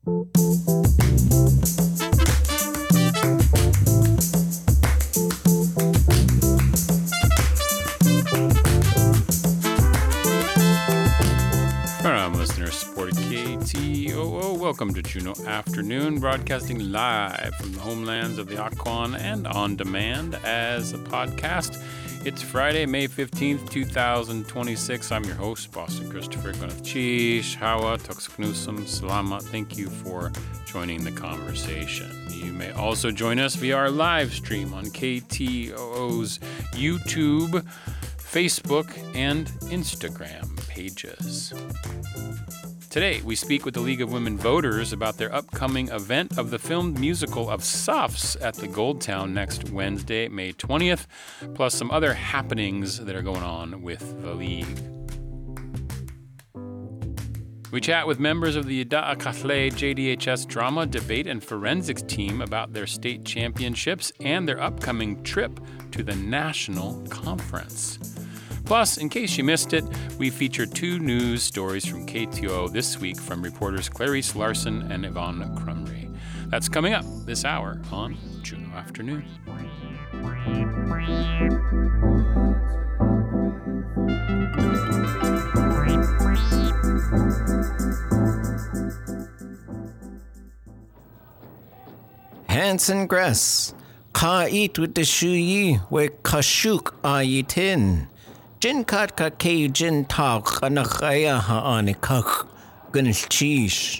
From listener-supported KTOO, welcome to Juneau Afternoon, broadcasting live from the homelands of the Akwán and on demand as a podcast. It's Friday, May 15th, 2026. I'm your host, Boston Christopher Gunnath-Chish, Hawa, Toksaknusum, Salama. Thank you for joining the conversation. You may also join us via our live stream on KTOO's YouTube, Facebook, and Instagram pages. Today, we speak with the League of Women Voters about their upcoming event of the filmed musical of Suffs at the Gold Town next Wednesday, May 20th, plus some other happenings that are going on with the League. We chat with members of the Yada'a Kathle JDHS Drama, Debate, and Forensics team about their state championships and their upcoming trip to the national conference. Plus, in case you missed it, we featured two news stories from KTOO this week from reporters Clarice Larson and Yvonne Crumry. That's coming up this hour on Juneau Afternoon. Hanson Gress, Ka eat with the shuyi, we kashuk ayitin. Jin kat ka kei jin ta kanakaya haanikak gunchish.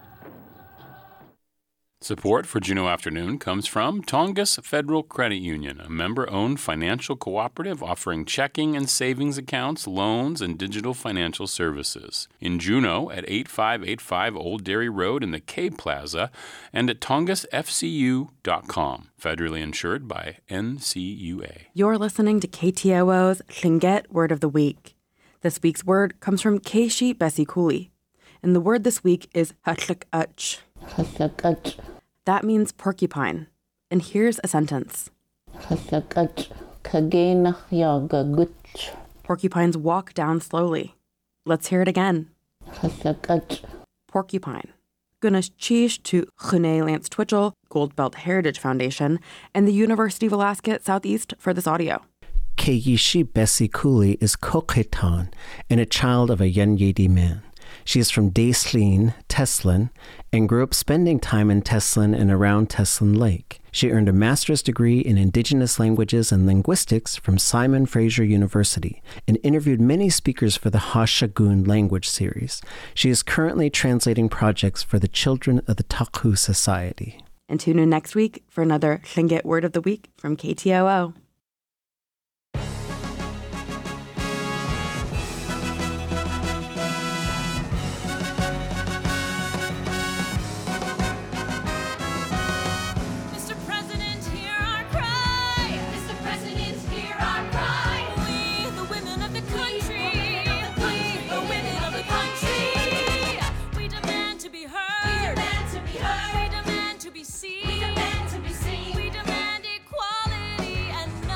Support for Juneau Afternoon comes from Tongass Federal Credit Union, a member-owned financial cooperative offering checking and savings accounts, loans, and digital financial services. In Juneau at 8585 Old Dairy Road in the K Plaza and at tongassfcu.com. Federally insured by NCUA. You're listening to KTOO's Tlingit Word of the Week. This week's word comes from Keishi Besikuli, and the word this week is hatlak'ach. That means porcupine. And here's a sentence. Porcupines walk down slowly. Let's hear it again. Porcupine. Gunnath-Chish to René Lance Twitchell, Goldbelt Heritage Foundation, and the University of Alaska Southeast for this audio. Keishi Besikuli is Kokhetan and a child of a Yenyedi man. She is from Daeslin, Teslin, and grew up spending time in Teslin and around Teslin Lake. She earned a master's degree in Indigenous Languages and Linguistics from Simon Fraser University and interviewed many speakers for the Hashagun language series. She is currently translating projects for the children of the Taku Society. And tune in next week for another Tlingit Word of the Week from KTOO. We demand equality and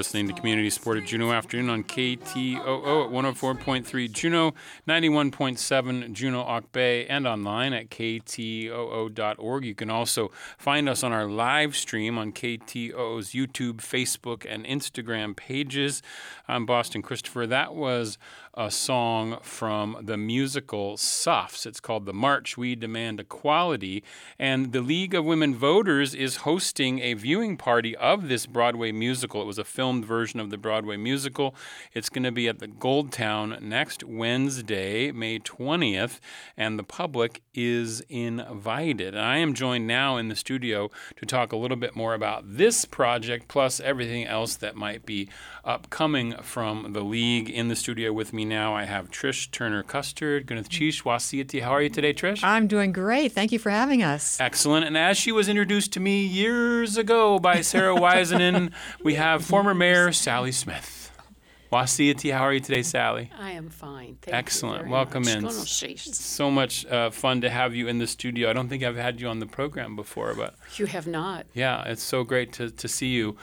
listening to community-supported Juneau Afternoon on KTOO at 104.3 Juneau, 91.7 Juneau Auk Bay, and online at ktoo.org. You can also find us on our live stream on KTOO's YouTube, Facebook, and Instagram pages. I'm Boston Christopher. That was a song from the musical Suffs. It's called The March We Demand Equality, and the League of Women Voters is hosting a viewing party of this Broadway musical. It was a filmed version of the Broadway musical. It's going to be at the Gold Town next Wednesday, May 20th, and the public is invited. And I am joined now in the studio to talk a little bit more about this project, plus everything else that might be upcoming from the League. In the studio with me now, I have Trish Turner-Custard, Gwyneth Chish, Wasiyati. How are you today, Trish? I'm doing great. Thank you for having us. Excellent. And as she was introduced to me years ago by Sarah Wisenan, we have former Mayor Sally Smith. Wasiyati, how are you today, Sally? I am fine. Thank Excellent. you very Welcome much. in. So much fun to have you in the studio. I don't think I've had you on the program before, but You have not. yeah, it's so great to see you.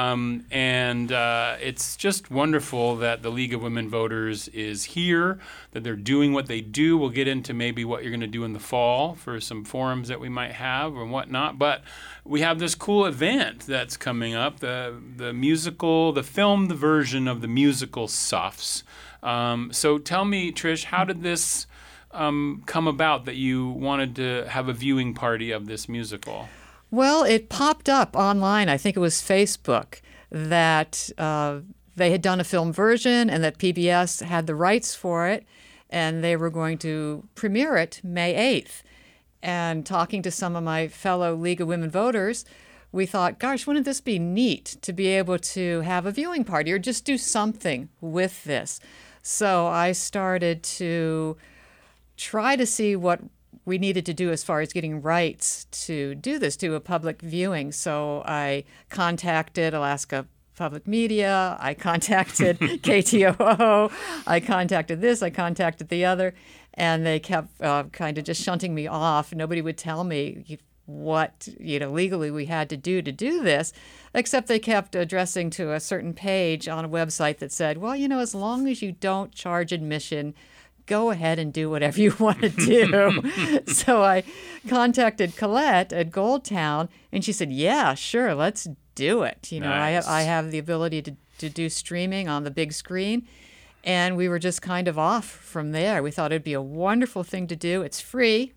And it's just wonderful that the League of Women Voters is here, that they're doing what they do. We'll get into maybe what you're going to do in the fall for some forums that we might have and whatnot. But we have this cool event that's coming up, the musical, the filmed version of the musical Suffs. So tell me, Trish, how did this come about that you wanted to have a viewing party of this musical? Well, it popped up online, I think it was Facebook, that they had done a film version and that PBS had the rights for it, and they were going to premiere it May 8th. And talking to some of my fellow League of Women Voters, we thought, gosh, wouldn't this be neat to be able to have a viewing party or just do something with this? So I started to try to see what we needed to do as far as getting rights to do this, do a public viewing. So I contacted Alaska Public Media, I contacted KTOO, I contacted this, I contacted the other, and they kept kind of just shunting me off. Nobody would tell me what legally we had to do this, except they kept addressing to a certain page on a website that said, well, as long as you don't charge admission, go ahead and do whatever you want to do. So I contacted Colette at Gold Town, and she said, yeah, sure, let's do it. Nice. I have the ability to do streaming on the big screen. And we were just kind of off from there. We thought it'd be a wonderful thing to do. It's free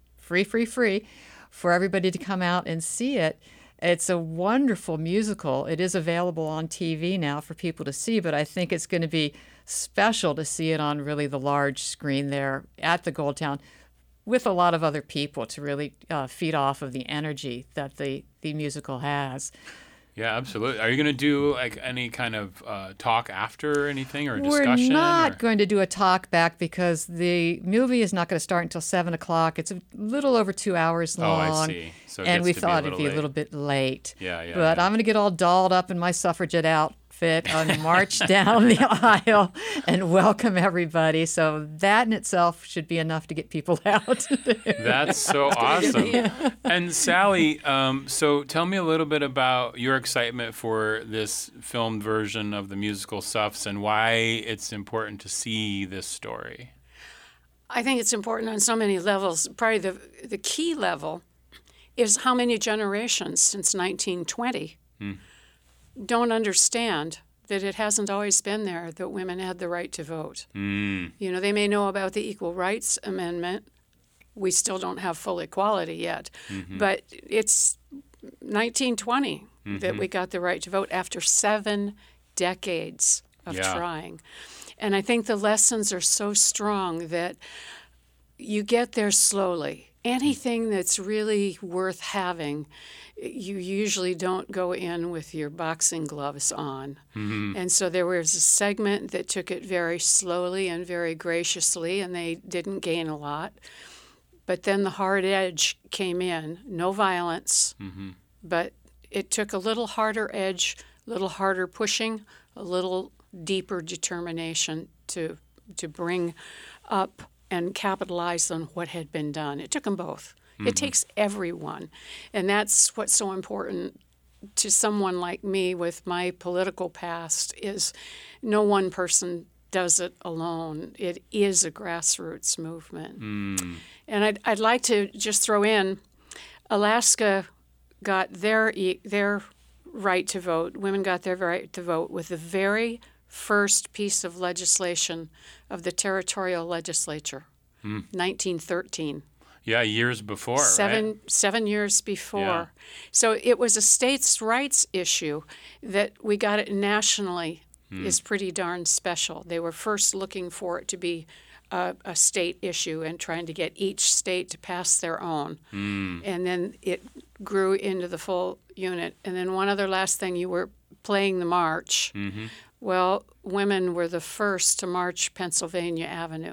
for everybody to come out and see it. It's a wonderful musical. It is available on TV now for people to see, but I think it's going to be special to see it on really the large screen there at the Gold Town with a lot of other people to really feed off of the energy that the musical has. Yeah, absolutely. Are you going to do any kind of talk after or anything, or a discussion? We're not going to do a talk back because the movie is not going to start until 7 o'clock. It's a little over 2 hours long. Oh, I see. So and we thought it'd be a little bit late. Yeah. But I'm going to get all dolled up in my suffragette outfit and march down the aisle and welcome everybody. So that in itself should be enough to get people out. That's so awesome. And Sally, so tell me a little bit about your excitement for this filmed version of the musical Suffs and why it's important to see this story. I think it's important on so many levels. Probably the key level is how many generations since 1920 don't understand that it hasn't always been there that women had the right to vote. They may know about the Equal Rights Amendment. We still don't have full equality yet. But it's 1920 that we got the right to vote after 7 decades of trying. And I think the lessons are so strong that you get there slowly. Anything that's really worth having, you usually don't go in with your boxing gloves on. And so there was a segment that took it very slowly and very graciously, and they didn't gain a lot. But then the hard edge came in, no violence, but it took a little harder edge, a little harder pushing, a little deeper determination to bring up and capitalize on what had been done. It took them both. It takes everyone. And that's what's so important to someone like me with my political past is no one person does it alone. It is a grassroots movement. And I'd like to just throw in, Alaska got their right to vote. Women got their right to vote with the very first piece of legislation of the territorial legislature, 1913. Yeah, years before, right? 7 years before. Yeah. So it was a states' rights issue that we got it nationally is pretty darn special. They were first looking for it to be a state issue and trying to get each state to pass their own. And then it grew into the full unit. And then one other last thing, you were playing the march. Well, women were the first to march Pennsylvania Avenue.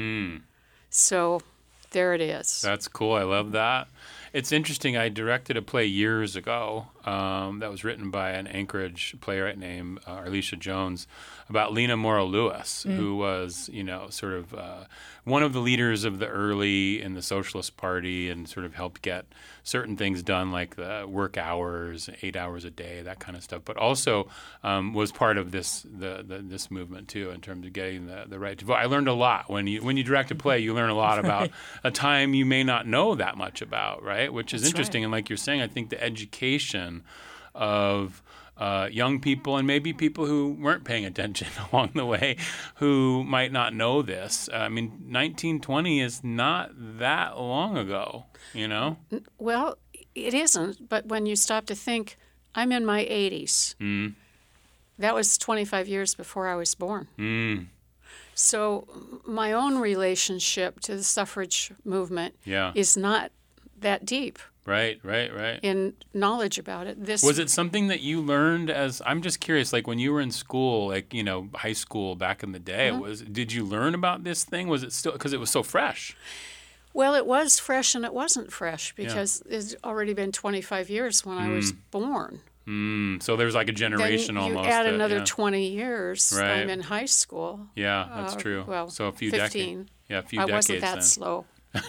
So there it is. That's cool. I love that. It's interesting. I directed a play years ago that was written by an Anchorage playwright named Arlisha Jones about Lena Morrow Lewis, who was, sort of one of the leaders of the early in the Socialist Party and sort of helped get certain things done like the work hours, 8 hours a day, that kind of stuff. But also was part of this movement too in terms of getting the right to vote. I learned a lot when you direct a play. You learn a lot about a time you may not know that much about, right? Which is interesting. Right. And like you're saying, I think the education of young people and maybe people who weren't paying attention along the way who might not know this. I mean, 1920 is not that long ago, Well, it isn't. But when you stop to think, I'm in my 80s. That was 25 years before I was born. So my own relationship to the suffrage movement is not that deep. Right. In knowledge about it. Was it something that you learned I'm just curious, like when you were in school, like, high school back in the day, did you learn about this thing? Was it still, because it was so fresh? Well, it was fresh and it wasn't fresh because it's already been 25 years when I was born. So there's like a generation then you almost. add another 20 years. Right. I'm in high school. Yeah, that's true. Well, so a few 15. decades. Yeah, a few I decades. wasn't that then. slow.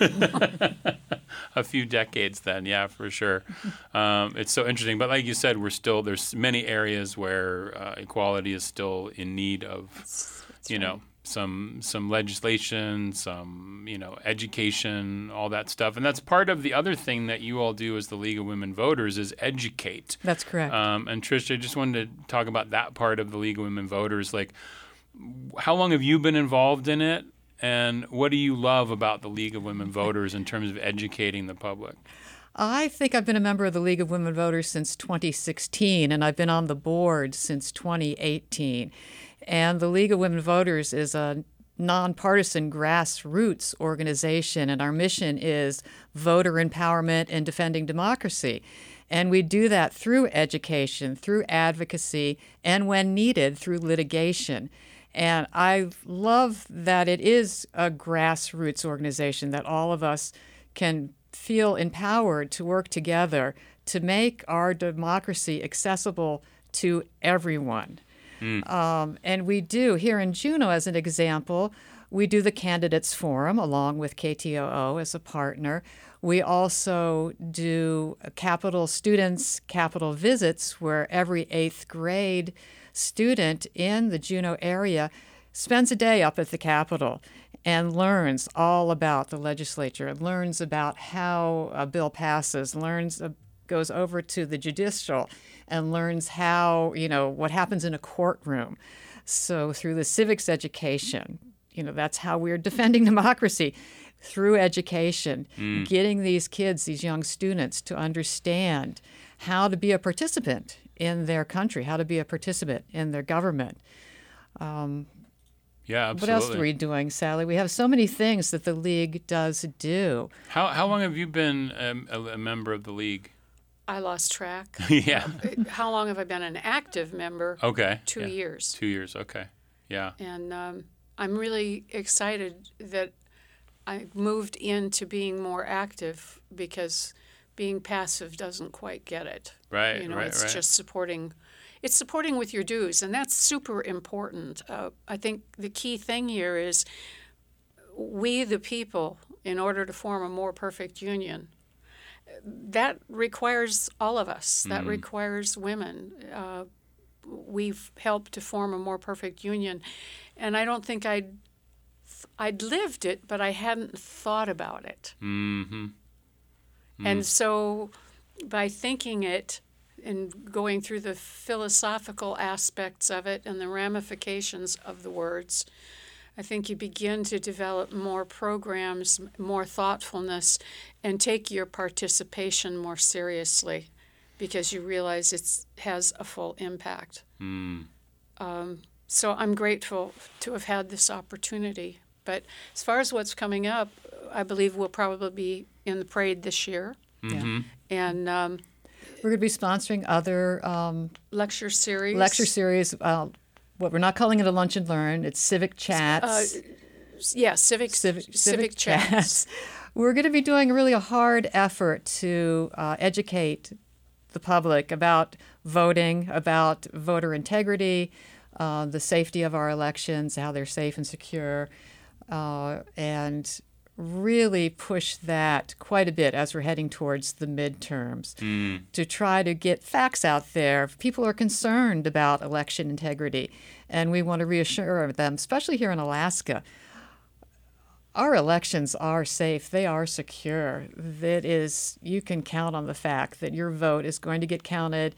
A few decades then, yeah, for sure. It's so interesting. But like you said, there's many areas where equality is still in need of, some legislation, some, education, all that stuff. And that's part of the other thing that you all do as the League of Women Voters is educate. That's correct. And Trish, I just wanted to talk about that part of the League of Women Voters. Like, how long have you been involved in it? And what do you love about the League of Women Voters in terms of educating the public? I think I've been a member of the League of Women Voters since 2016, and I've been on the board since 2018. And the League of Women Voters is a nonpartisan grassroots organization, and our mission is voter empowerment and defending democracy. And we do that through education, through advocacy, and when needed, through litigation. And I love that it is a grassroots organization, that all of us can feel empowered to work together to make our democracy accessible to everyone. And we do, here in Juneau as an example, we do the Candidates Forum along with KTOO as a partner. We also do Capitol Students, Capitol Visits, where every 8th grade student in the Juneau area spends a day up at the Capitol and learns all about the legislature, learns about how a bill passes, goes over to the judicial and learns how, what happens in a courtroom. So through the civics education, that's how we're defending democracy, through education, getting these kids, these young students to understand how to be a participant in their country, how to be a participant in their government. Yeah, absolutely. What else are we doing, Sally? We have so many things that the League does do. How long have you been a member of the League? I lost track. Yeah. How long have I been an active member? Okay. 2 years. 2 years, okay. Yeah. And I'm really excited that I moved into being more active because being passive doesn't quite get it. Right, It's just supporting. It's supporting with your dues, and that's super important. I think the key thing here is we, the people, in order to form a more perfect union, that requires all of us. That requires women. We've helped to form a more perfect union, and I don't think I'd lived it, but I hadn't thought about it. Mm-hmm. And so by thinking it and going through the philosophical aspects of it and the ramifications of the words, I think you begin to develop more programs, more thoughtfulness, and take your participation more seriously because you realize it has a full impact. So I'm grateful to have had this opportunity. But as far as what's coming up, I believe we'll probably be in the parade this year. Mm-hmm. And We're going to be sponsoring other lecture series. What we're not calling it a lunch and learn. It's civic chats. Civic chats. We're going to be doing really a hard effort to educate the public about voting, about voter integrity, the safety of our elections, how they're safe and secure, and really push that quite a bit as we're heading towards the midterms to try to get facts out there. People are concerned about election integrity, and we want to reassure them, especially here in Alaska. Our elections are safe. They are secure. That is, you can count on the fact that your vote is going to get counted.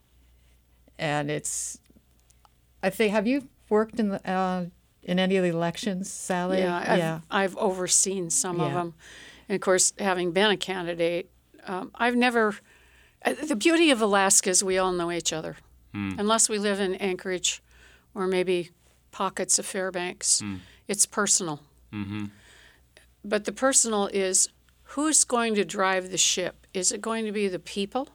And it's, I think, have you worked in any of the elections, Sally? Yeah, I've overseen some of them. And of course, having been a candidate, I've never, the beauty of Alaska is we all know each other. Unless we live in Anchorage or maybe pockets of Fairbanks, it's personal. Mm-hmm. But the personal is, who's going to drive the ship? Is it going to be the people?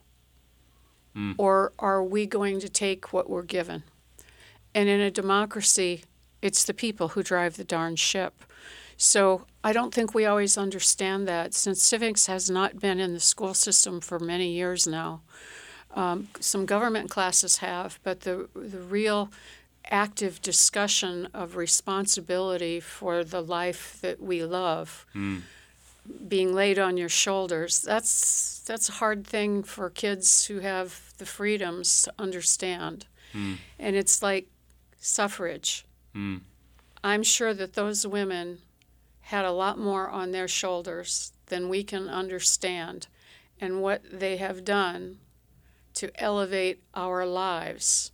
Or are we going to take what we're given? And in a democracy, it's the people who drive the darn ship. So I don't think we always understand that. Since civics has not been in the school system for many years now, some government classes have, but the real active discussion of responsibility for the life that we love being laid on your shoulders, that's a hard thing for kids who have the freedoms to understand. And it's like suffrage. I'm sure that those women had a lot more on their shoulders than we can understand, and what they have done to elevate our lives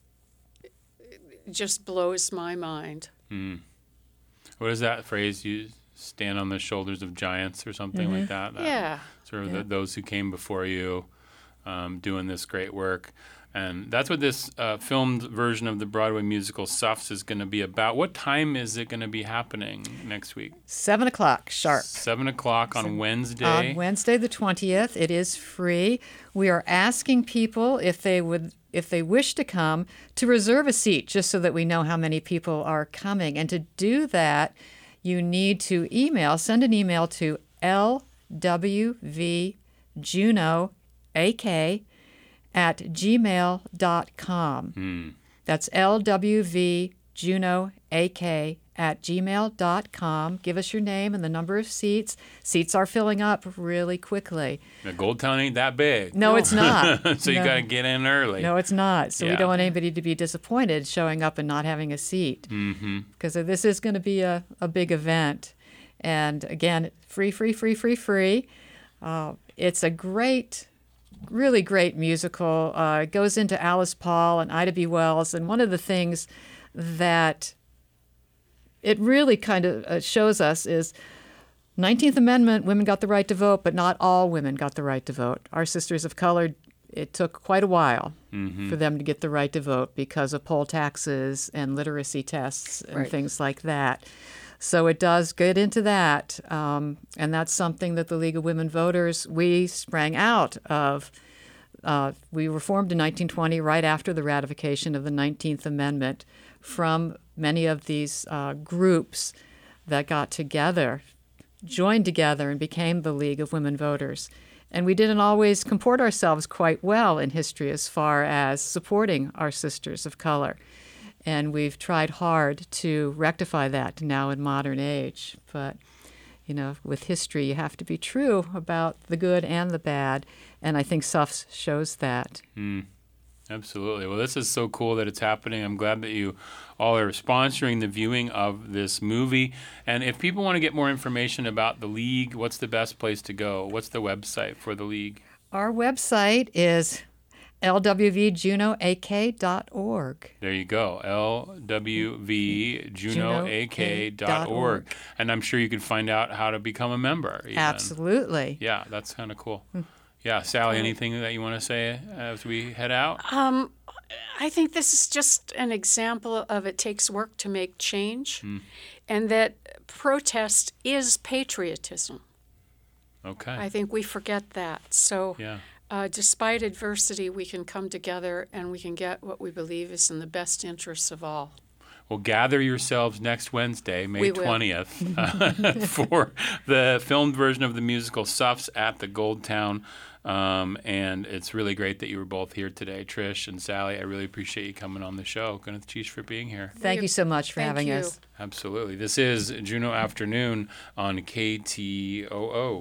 just blows my mind. What is that phrase? You stand on the shoulders of giants or something like that? Yeah. Sort of those who came before you doing this great work. And that's what this filmed version of the Broadway musical Suffs is going to be about. What time is it going to be happening next week? 7 o'clock sharp. 7 o'clock on Wednesday. On Wednesday the 20th. It is free. We are asking people if they wish to come, to reserve a seat, just so that we know how many people are coming. And to do that, you need to send an email to lwvjunoak@gmail.com. That's lwvjunoak@gmail.com. Give us your name and the number of seats. Seats are filling up really quickly. The Gold Town ain't that big. No, it's not. So you got to get in early. No, it's not. So we Yeah. don't want anybody to be disappointed showing up and not having a seat. Because this is going to be a big event. And again, free. It's a really great musical. It goes into Alice Paul and Ida B. Wells. And one of the things that it really kind of shows us is 19th Amendment, women got the right to vote, but not all women got the right to vote. Our sisters of color, it took quite a while for them to get the right to vote because of poll taxes and literacy tests and things like that. So it does get into that, and that's something that the League of Women Voters, we sprang out of. We were formed in 1920, right after the ratification of the 19th Amendment, from many of these groups that got together, joined together, and became the League of Women Voters. And we didn't always comport ourselves quite well in history as far as supporting our sisters of color. And we've tried hard to rectify that now in modern age. But with history, you have to be true about the good and the bad. And I think SUFS shows that. Absolutely. Well, this is so cool that it's happening. I'm glad that you all are sponsoring the viewing of this movie. And if people want to get more information about the League, what's the best place to go? What's the website for the League? Our website is lwvjunoak.org. There you go, lwvjunoak.org. And I'm sure you can find out how to become a member. Even. Absolutely. Yeah, that's kind of cool. Yeah, Sally, anything that you want to say as we head out? I think this is just an example of it takes work to make change, and that protest is patriotism. Okay. I think we forget that. So despite adversity, we can come together and we can get what we believe is in the best interests of all. Well, gather yourselves next Wednesday, May 20th, for the filmed version of the musical SUFS at the Gold Town. And it's really great that you were both here today, Trish and Sally. I really appreciate you coming on the show. Gwyneth Cheesh for being here. Thank you so much for having us. Absolutely. This is Juno Afternoon on KTOO.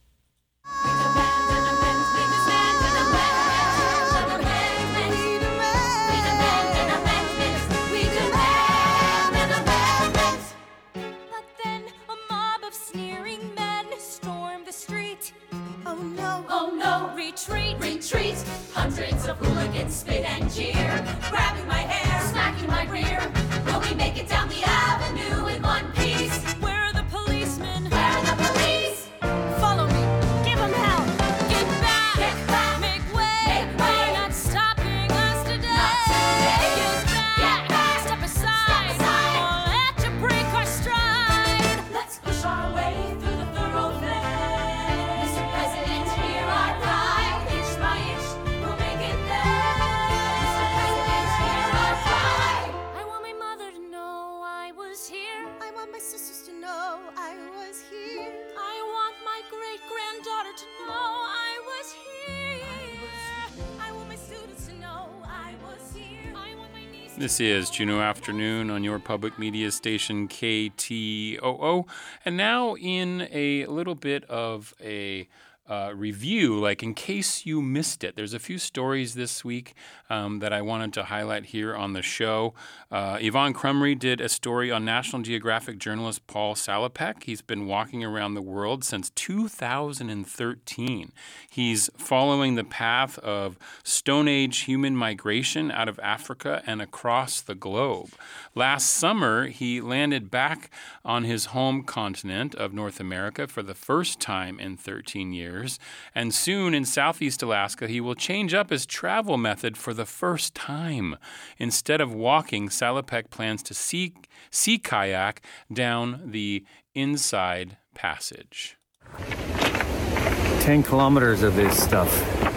Retreat! Hundreds of hooligans spit and jeer, grabbing my hair, smacking my rear. Will we make it down the avenue in one piece? Where are the policemen? Where are the police? Follow me, give them hell. Get back, make way. They're not stopping us today. Get back, step aside. Won't let you break our stride. Let's push our way through the thoroughfare. Mr. President, hear our cry. This is Juno Afternoon on your public media station KTOO. And now in a little bit of a review, like in case you missed it. There's a few stories this week that I wanted to highlight here on the show. Yvonne Crumry did a story on National Geographic journalist Paul Salopek. He's been walking around the world since 2013. He's following the path of Stone Age human migration out of Africa and across the globe. Last summer, he landed back on his home continent of North America for the first time in 13 years. And soon in Southeast Alaska, he will change up his travel method for the first time. Instead of walking, Salopek plans to sea kayak down the Inside Passage. 10 kilometers of this stuff.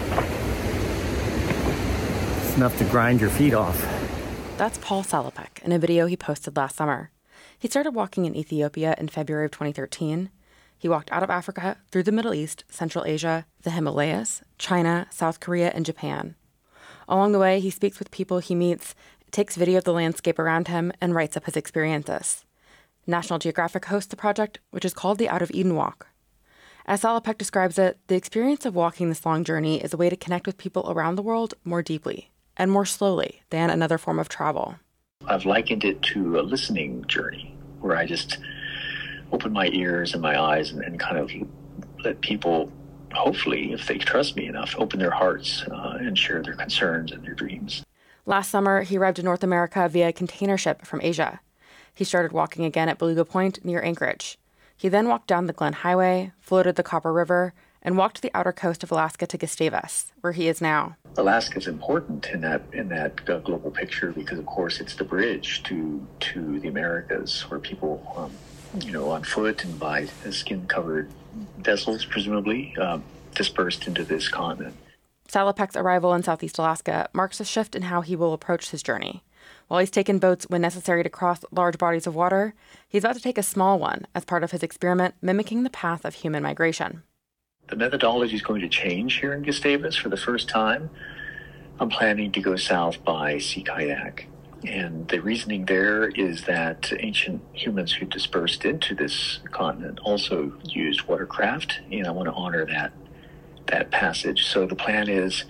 It's enough to grind your feet off. That's Paul Salopek in a video he posted last summer. He started walking in Ethiopia in February of 2013. He walked out of Africa, through the Middle East, Central Asia, the Himalayas, China, South Korea, and Japan. Along the way, he speaks with people he meets, takes video of the landscape around him, and writes up his experiences. National Geographic hosts the project, which is called the Out of Eden Walk. As Salopek describes it, the experience of walking this long journey is a way to connect with people around the world more deeply and more slowly than another form of travel. I've likened it to a listening journey where I just open my ears and my eyes and kind of let people, hopefully, if they trust me enough, open their hearts and share their concerns and their dreams. Last summer, he arrived in North America via container ship from Asia. He started walking again at Beluga Point near Anchorage. He then walked down the Glen Highway, floated the Copper River, and walked to the outer coast of Alaska to Gustavus, where he is now. Alaska is important in that global picture because, of course, it's the bridge to the Americas, where people, on foot and by skin-covered vessels, presumably, dispersed into this continent. Salopek's arrival in Southeast Alaska marks a shift in how he will approach his journey. While he's taken boats when necessary to cross large bodies of water, he's about to take a small one as part of his experiment mimicking the path of human migration. The methodology is going to change here in Gustavus for the first time. I'm planning to go south by sea kayak. And the reasoning there is that ancient humans who dispersed into this continent also used watercraft, and I want to honor that passage. So the plan is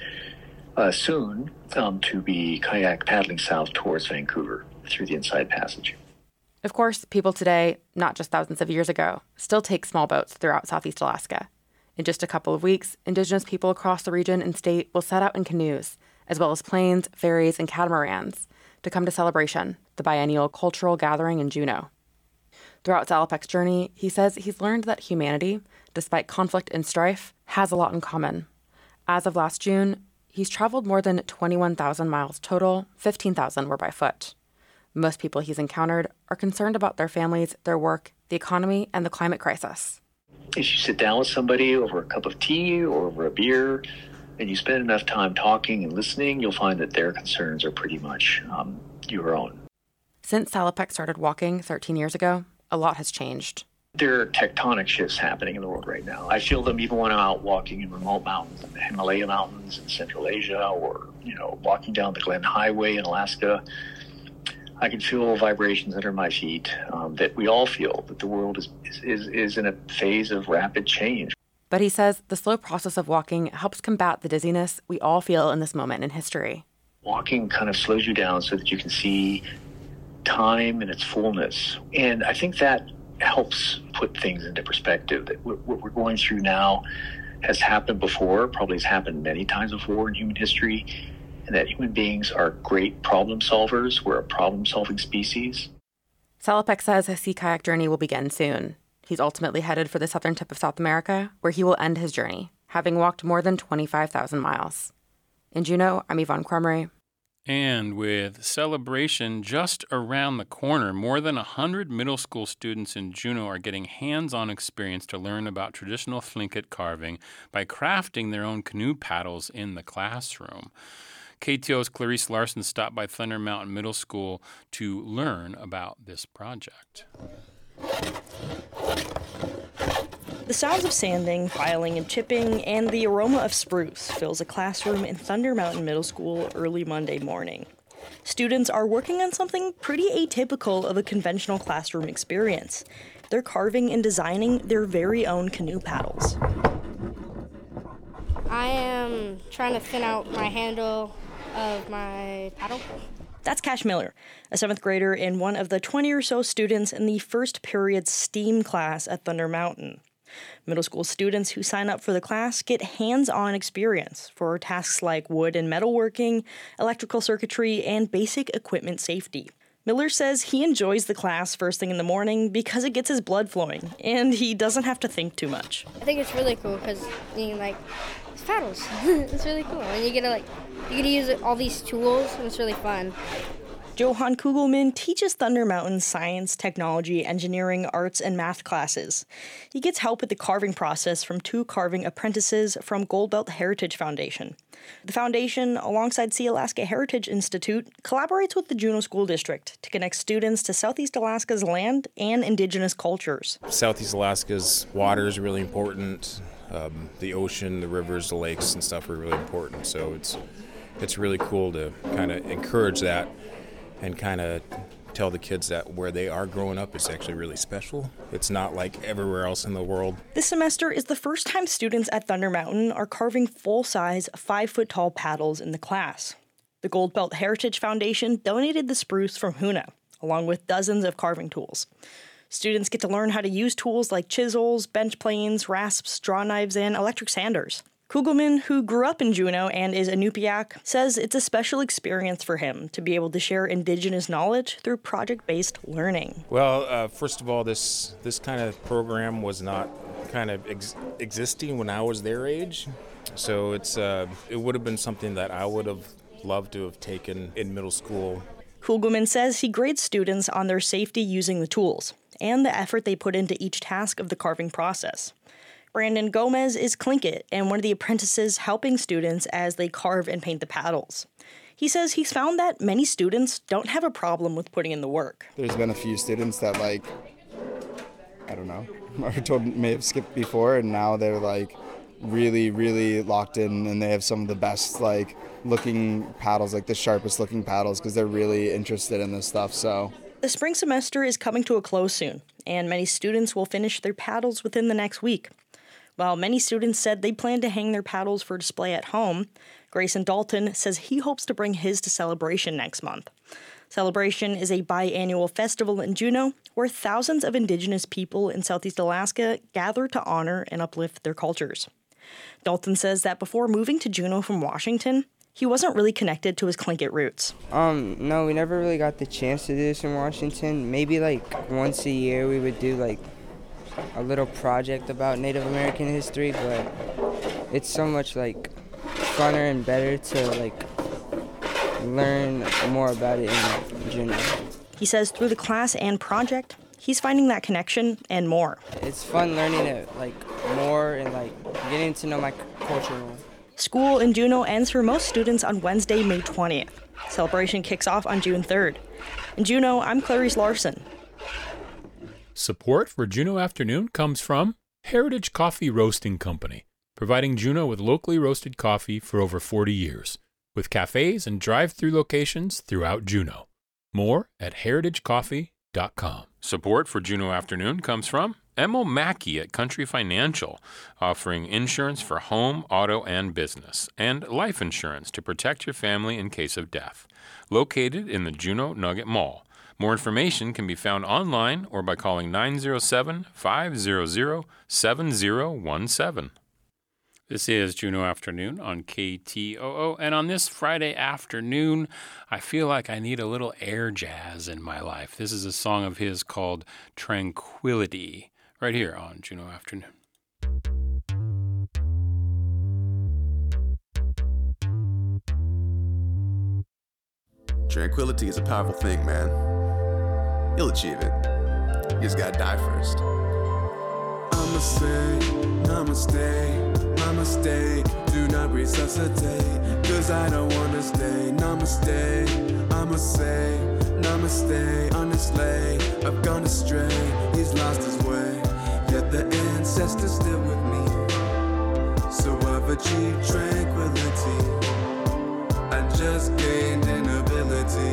soon to be kayak paddling south towards Vancouver through the Inside Passage. Of course, people today, not just thousands of years ago, still take small boats throughout Southeast Alaska. In just a couple of weeks, Indigenous people across the region and state will set out in canoes, as well as planes, ferries, and catamarans, to come to Celebration, the biennial cultural gathering in Juneau. Throughout Salopek's journey, he says he's learned that humanity, despite conflict and strife, has a lot in common. As of last June, he's traveled more than 21,000 miles total, 15,000 were by foot. Most people he's encountered are concerned about their families, their work, the economy, and the climate crisis. If you sit down with somebody over a cup of tea or over a beer, and you spend enough time talking and listening, you'll find that their concerns are pretty much your own. Since Salopek started walking 13 years ago, a lot has changed. There are tectonic shifts happening in the world right now. I feel them even when I'm out walking in remote mountains, in the Himalaya Mountains in Central Asia, or walking down the Glen Highway in Alaska. I can feel vibrations under my feet that we all feel, that the world is in a phase of rapid change. But he says the slow process of walking helps combat the dizziness we all feel in this moment in history. Walking kind of slows you down so that you can see time in its fullness. And I think that helps put things into perspective, that what we're going through now has happened before, probably has happened many times before in human history, and that human beings are great problem solvers. We're a problem-solving species. Salopek says his sea kayak journey will begin soon. He's ultimately headed for the southern tip of South America, where he will end his journey, having walked more than 25,000 miles. In Juneau, I'm Yvonne Crumry. And with Celebration just around the corner, more than 100 middle school students in Juneau are getting hands-on experience to learn about traditional Tlingit carving by crafting their own canoe paddles in the classroom. KTO's Clarice Larson stopped by Thunder Mountain Middle School to learn about this project. The sounds of sanding, filing, and chipping, and the aroma of spruce fills a classroom in Thunder Mountain Middle School early Monday morning. Students are working on something pretty atypical of a conventional classroom experience. They're carving and designing their very own canoe paddles. I am trying to thin out my handle of my paddle. That's Cash Miller, a 7th grader and one of the 20 or so students in the first period STEAM class at Thunder Mountain. Middle school students who sign up for the class get hands-on experience for tasks like wood and metalworking, electrical circuitry, and basic equipment safety. Miller says he enjoys the class first thing in the morning because it gets his blood flowing, and he doesn't have to think too much. I think it's really cool because you can it's paddles. It's really cool, and you get to use all these tools, and it's really fun. Johan Kugelman teaches Thunder Mountain science, technology, engineering, arts, and math classes. He gets help with the carving process from 2 carving apprentices from Goldbelt Heritage Foundation. The foundation, alongside Sea Alaska Heritage Institute, collaborates with the Juneau School District to connect students to Southeast Alaska's land and Indigenous cultures. Southeast Alaska's water is really important. The ocean, the rivers, the lakes, and stuff are really important. So it's really cool to kind of encourage that and kind of tell the kids that where they are growing up is actually really special. It's not like everywhere else in the world. This semester is the first time students at Thunder Mountain are carving full-size, 5-foot-tall paddles in the class. The Goldbelt Heritage Foundation donated the spruce from Hoonah, along with dozens of carving tools. Students get to learn how to use tools like chisels, bench planes, rasps, draw knives, and electric sanders. Kugelman, who grew up in Juneau and is Inupiaq, says it's a special experience for him to be able to share Indigenous knowledge through project-based learning. Well, first of all, this kind of program was not kind of existing when I was their age, so it would have been something that I would have loved to have taken in middle school. Kugelman says he grades students on their safety using the tools and the effort they put into each task of the carving process. Brandon Gomez is Tlingit and one of the apprentices helping students as they carve and paint the paddles. He says he's found that many students don't have a problem with putting in the work. There's been a few students that I don't know, or told may have skipped before, and now they're really, really locked in, and they have some of the best like looking paddles, like the sharpest looking paddles, because they're really interested in this stuff. So the spring semester is coming to a close soon, and many students will finish their paddles within the next week. While many students said they plan to hang their paddles for display at home, Grayson Dalton says he hopes to bring his to Celebration next month. Celebration is a biannual festival in Juneau where thousands of Indigenous people in Southeast Alaska gather to honor and uplift their cultures. Dalton says that before moving to Juneau from Washington, he wasn't really connected to his Tlingit roots. No, we never really got the chance to do this in Washington. Maybe like once a year we would do like a little project about Native American history, but it's so much like funner and better to like learn more about it in Juneau. He says through the class and project, he's finding that connection and more. It's fun learning it like more and like getting to know my culture more. School in Juneau ends for most students on Wednesday, May 20th. Celebration kicks off on June 3rd. In Juneau, I'm Clarice Larson. Support for Juneau Afternoon comes from Heritage Coffee Roasting Company, providing Juneau with locally roasted coffee for over 40 years, with cafes and drive-through locations throughout Juneau. More at heritagecoffee.com. Support for Juneau Afternoon comes from Emil Mackey at Country Financial, offering insurance for home, auto, and business, and life insurance to protect your family in case of death. Located in the Juneau Nugget Mall. More information can be found online or by calling 907-500-7017. This is Juneau Afternoon on KTOO, and on this Friday afternoon, I feel like I need a little air jazz in my life. This is a song of his called Tranquility, right here on Juneau Afternoon. Tranquility is a powerful thing, man. You'll achieve it. You just gotta die first. I'ma say, namaste, namaste. Do not resuscitate, cause I don't wanna stay. Namaste, I'ma say, namaste. Honestly, I've gone astray. He's lost his way, yet the ancestors still with me. So I've achieved tranquility. I just gained an ability.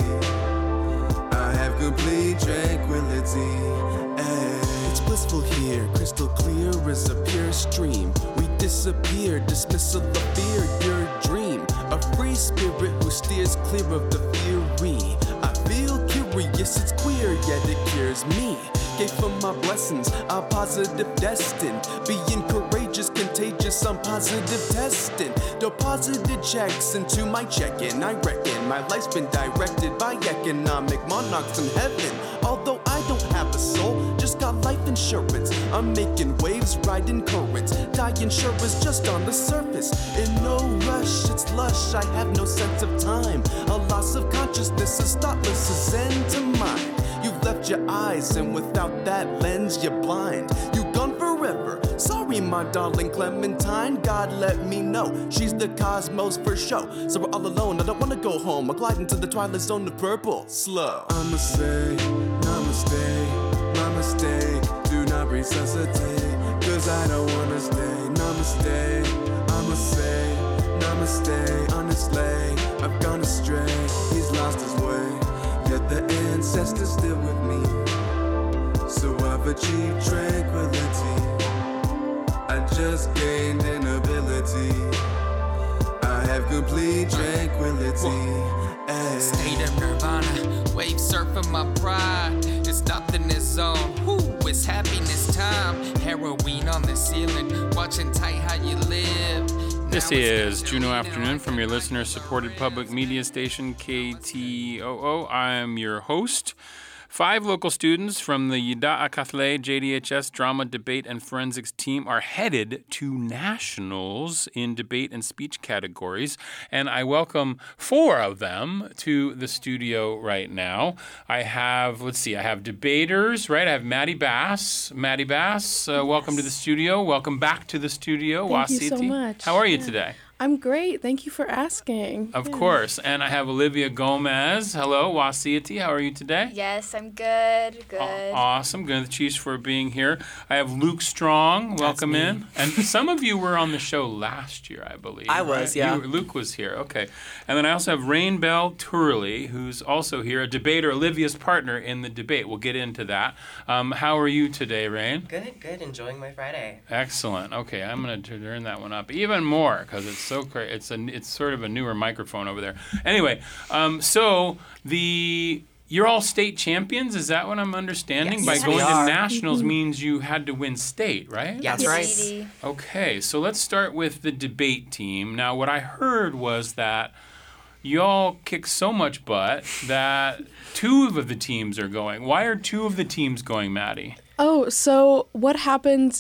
I have complete tranquility. Ay. It's blissful here, crystal clear as a pure stream. We disappear, dismissal of fear, your dream. A free spirit who steers clear of the fury. I feel curious, it's queer, yet it cures me. Gave for my blessings, I'm positive destined. Being courageous, contagious, I'm positive testing. Deposited checks into my check-in. I reckon my life's been directed by economic monarchs in heaven. Although I don't have a soul, just got life insurance. I'm making waves, riding currents. Dying sure is just on the surface. In no rush, it's lush, I have no sense of time. A loss of consciousness is thoughtless as end to mine. You've left your eyes, and without that lens, you're blind. You've gone forever. Sorry, my darling Clementine. God let me know she's the cosmos for show. So we're all alone. I don't wanna go home. I glide into the twilight zone of purple. Slow. I'ma say, namaste, namaste. Do not resuscitate, cause I don't wanna stay. Namaste, I'ma say, namaste. Honestly, I've gone astray. He's lost his way, yet the ancestors still with me. So I've achieved tranquility. I just gained an ability. I have complete tranquility. Ay. State of nirvana, wave surfing my pride. It's nothing is on. It's happiness time. Heroin on the ceiling, watching tight how you live. This is Juneau Afternoon from your listener-supported public media station, KTOO. I'm your host. 5 local students from the Yida Akathle JDHS Drama, Debate, and Forensics team are headed to nationals in debate and speech categories, and I welcome 4 of them to the studio right now. I have debaters, right? I have Maddie Bass. Maddie Bass, welcome to the studio. Welcome back to the studio. Thank you so much. How are you today? I'm great. Thank you for asking. Of course. And I have Olivia Gomez. Hello, Wasiati. How are you today? Yes, I'm good. Good. Awesome. Good. Thanks for being here. I have Luke Strong. Welcome in. And some of you were on the show last year, I believe. I was, yeah. Luke was here. Okay. And then I also have Rain Bell Turley, who's also here, a debater, Olivia's partner in the debate. We'll get into that. How are you today, Rain? Good. Enjoying my Friday. Excellent. Okay, I'm going to turn that one up even more because it's so great. It's sort of a newer microphone over there. Anyway, you're all state champions. Is that what I'm understanding? Yes. By going to nationals means you had to win state, right? Yeah, that's right. Okay, so let's start with the debate team. Now, what I heard was that y'all kick so much butt that 2 of the teams are going. Why are 2 of the teams going, Maddie? Oh, so what happened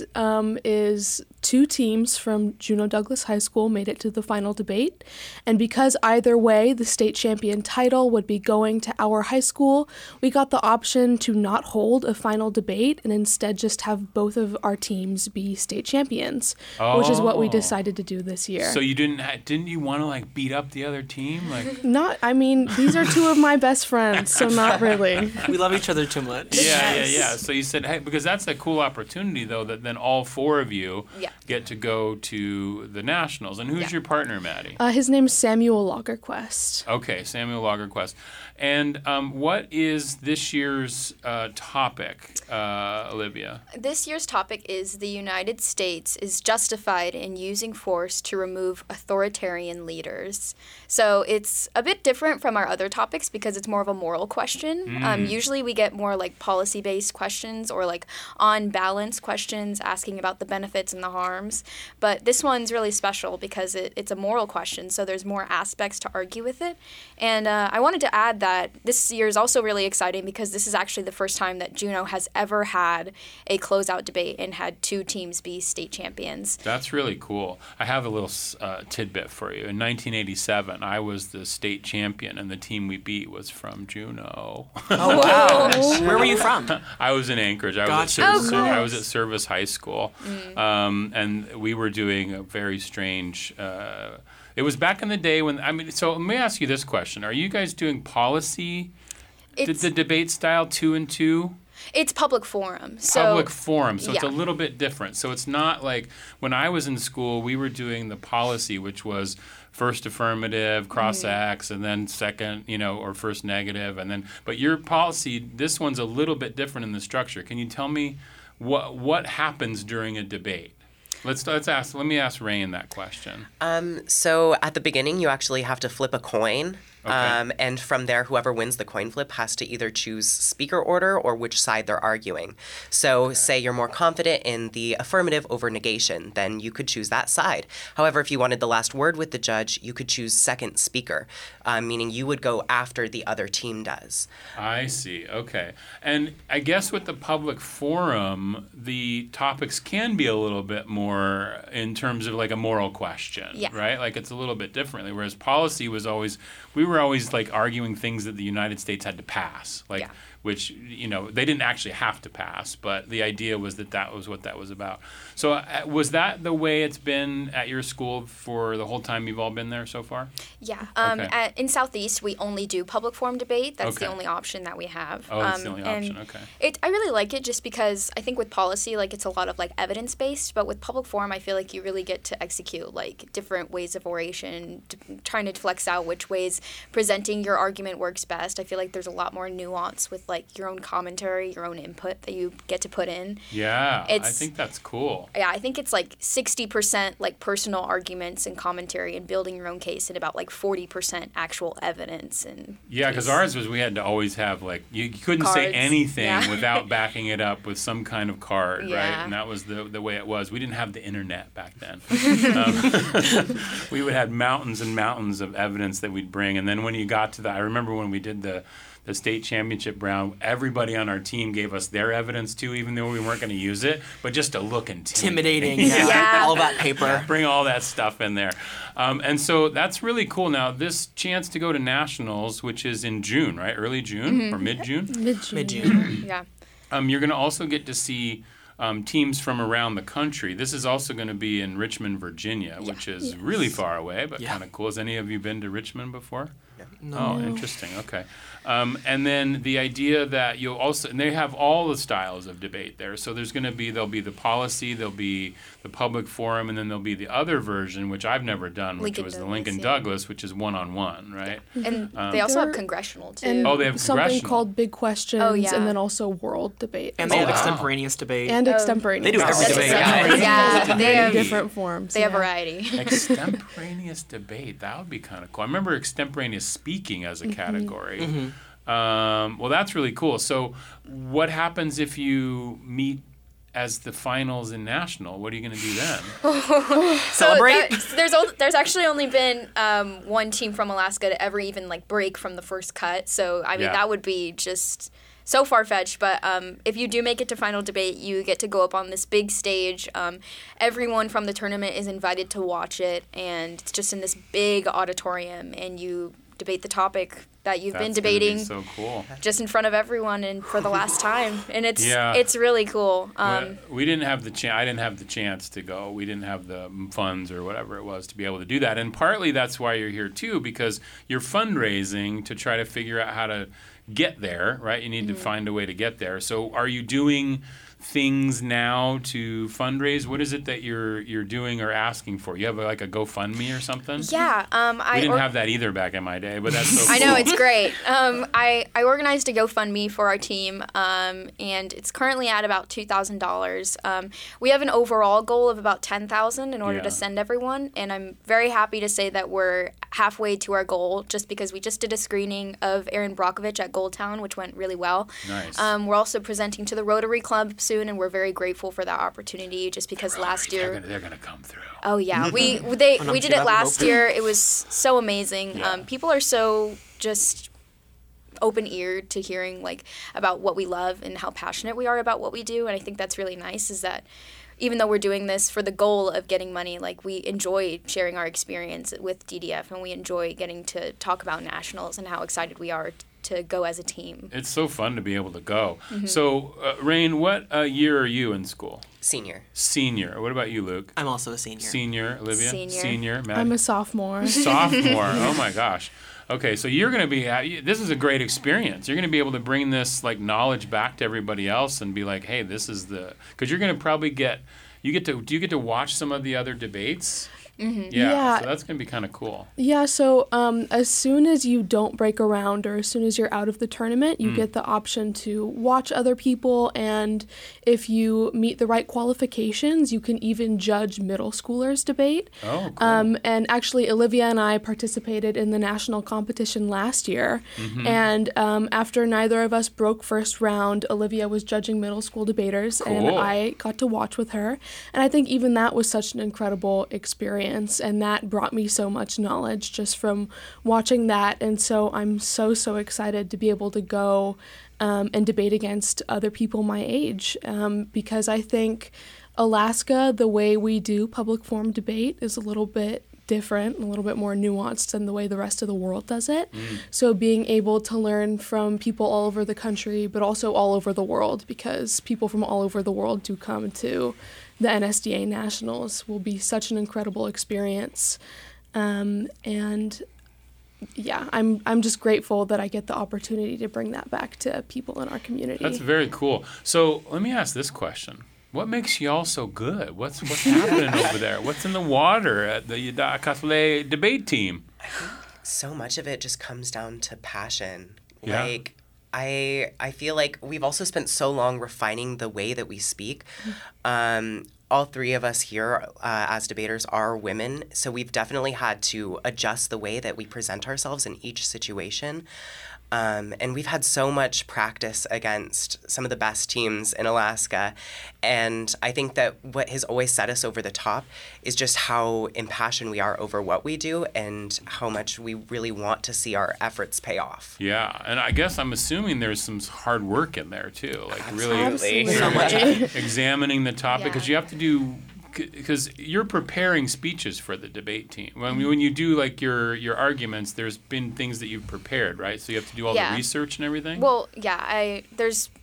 is 2 teams from Juneau Douglas High School made it to the final debate. And because either way, the state champion title would be going to our high school, we got the option to not hold a final debate and instead just have both of our teams be state champions, which is what we decided to do this year. So you didn't you want to beat up the other team? These are 2 of my best friends, so not really. We love each other too much. Yeah. So you said, hey, because that's a cool opportunity, though, that then all 4 of you get to go to the nationals. And who's your partner, Maddie? His name's Samuel Lagerquist. Okay, Samuel Lagerquist. And what is this year's topic, Olivia? This year's topic is the United States is justified in using force to remove authoritarian leaders. So it's a bit different from our other topics because it's more of a moral question. Usually we get more policy-based questions or on balance questions asking about the benefits and the harms. But this one's really special because it's a moral question, so there's more aspects to argue with it. And I wanted to add that this year is also really exciting because this is actually the first time that Juneau has ever had a closeout debate and had 2 teams be state champions. That's really cool. I have a little tidbit for you. In 1987, I was the state champion, and the team we beat was from Juneau. Oh, wow. Where were you from? I was in Anchorage. I was at Service High School, and we were doing a very strange. It was back in the day when So let me ask you this question: are you guys doing policy, the debate style 2 and 2? It's public forum. So it's a little bit different. So it's not like when I was in school, we were doing the policy, which was first affirmative, cross X, and then second, or first negative, and then. But your policy, this one's a little bit different in the structure. Can you tell me what happens during a debate? Let me ask Rain that question. So at the beginning, you actually have to flip a coin. Okay. And from there, whoever wins the coin flip has to either choose speaker order or which side they're arguing. So say you're more confident in the affirmative over negation, then you could choose that side. However, if you wanted the last word with the judge, you could choose second speaker, meaning you would go after the other team does. I see. Okay. And I guess with the public forum, the topics can be a little bit more in terms of a moral question, right? It's a little bit differently, whereas policy was always, we were always arguing things that the United States had to pass, which, they didn't actually have to pass, but the idea was that was what that was about. So was that the way it's been at your school for the whole time you've all been there so far? Yeah. In Southeast, we only do public forum debate. That's the only option that we have. Oh, that's the only option. Okay. I really like it just because I think with policy, it's a lot of evidence-based, but with public forum, I feel like you really get to execute different ways of oration, trying to flex out which ways presenting your argument works best. I feel like there's a lot more nuance with your own commentary, your own input that you get to put in. Yeah, I think that's cool. Yeah, I think it's 60% personal arguments and commentary and building your own case, and about 40% actual evidence and. Yeah, because ours was we had to always have you couldn't cards. Say anything without backing it up with some kind of card, right? And that was the way it was. We didn't have the internet back then. We would have mountains and mountains of evidence that we'd bring, and then when you got to I remember when we did the state championship round, everybody on our team gave us their evidence too, even though we weren't going to use it, but just to look intimidating. All that paper. Bring all that stuff in there. And so that's really cool. Now, this chance to go to nationals, which is in June, right? Early June or mid-June? Mid-June. Yeah. You're going to also get to see teams from around the country. This is also going to be in Richmond, Virginia, which is really far away, but kind of cool. Has any of you been to Richmond before? No. Oh, interesting. Okay. And then the idea that you'll also, and they have all the styles of debate there. So there'll be the policy, there'll be the public forum, and then there'll be the other version, which I've never done, which was the Lincoln Douglas, which is one-on-one, right? And they also have congressional, too. And they have something congressional. called Big Questions, Oh, yeah. and then also World Debate. And they have extemporaneous debate. And extemporaneous. They do every debate. They have different forms. They have variety. Extemporaneous debate. That would be kind of cool. I remember extemporaneous speaking as a category. Well, that's really cool. So what happens if you meet as the finals in national? What are you going to do then? Celebrate? There's actually only been one team from Alaska to ever even like break from the first cut. So I mean that would be just so far-fetched. But if you do make it to final debate, you get to go up on this big stage. Everyone from the tournament is invited to watch it, and it's just in this big auditorium, and you debate the topic that you've been debating so cool. just in front of everyone and for the last time. And it's really cool. We didn't have I didn't have the chance to go. We didn't have the funds or whatever it was to be able to do that. And partly that's why you're here too, because you're fundraising to try to figure out how to get there, right? You need to find a way to get there. So are you doing things now to fundraise? What is it that you're doing or asking for? You have like a GoFundMe or something? Yeah. We didn't have that either back in my day, but that's so cool. I know, it's great. I organized a GoFundMe for our team, and it's currently at about $2,000. We have an overall goal of about $10,000 in order to send everyone, and I'm very happy to say that we're halfway to our goal just because we just did a screening of Erin Brockovich at Goldtown, which went really well. Nice. We're also presenting to the Rotary Club soon, and we're very grateful for that opportunity just because last year... They're going to come through. Oh, yeah. We did it last year. It was so amazing. Yeah. People are so just open-eared to hearing like about what we love and how passionate we are about what we do, and I think that's really nice is that even though we're doing this for the goal of getting money, like we enjoy sharing our experience with DDF, and we enjoy getting to talk about nationals and how excited we are to go as a team. It's so fun to be able to go. So, Rain, what year are you in school? Senior. Senior. What about you, Luke? I'm also a senior. Senior. Olivia? Senior. Matt? I'm a sophomore. Sophomore. Oh, my gosh. Okay, so you're going to be, this is a great experience. You're going to be able to bring this like knowledge back to everybody else and be like, hey, this is because you're going to probably do you get to watch some of the other debates? Yeah, so that's going to be kind of cool. Yeah, so as soon as you don't break a round or as soon as you're out of the tournament, you get the option to watch other people, and if you meet the right qualifications, you can even judge middle schoolers debate. Oh, cool. And actually, Olivia and I participated in the national competition last year, and after neither of us broke first round, Olivia was judging middle school debaters, and I got to watch with her, and I think even that was such an incredible experience. And that brought me so much knowledge just from watching that. And so I'm so excited to be able to go and debate against other people my age because I think Alaska, the way we do public forum debate is a little bit different, a little bit more nuanced than the way the rest of the world does it. So being able to learn from people all over the country, but also all over the world, because people from all over the world do come to the NSDA Nationals, will be such an incredible experience. And yeah, I'm just grateful that I get the opportunity to bring that back to people in our community. That's very cool. So let me ask this question. What makes y'all so good? What's happening over there? What's in the water at the Yudakafle debate team? I think so much of it just comes down to passion. Yeah. Like, I feel like we've also spent so long refining the way that we speak. All three of us here as debaters are women, so we've definitely had to adjust the way that we present ourselves in each situation. And we've had so much practice against some of the best teams in Alaska. And I think that what has always set us over the top is just how impassioned we are over what we do and how much we really want to see our efforts pay off. Yeah, and I guess I'm assuming there's some hard work in there too, like Absolutely. really So much. examining the topic, because you have to do. Because you're preparing speeches for the debate team. When you do like your arguments, there's been things that you've prepared, right? So you have to do all the research and everything. Well, yeah, there's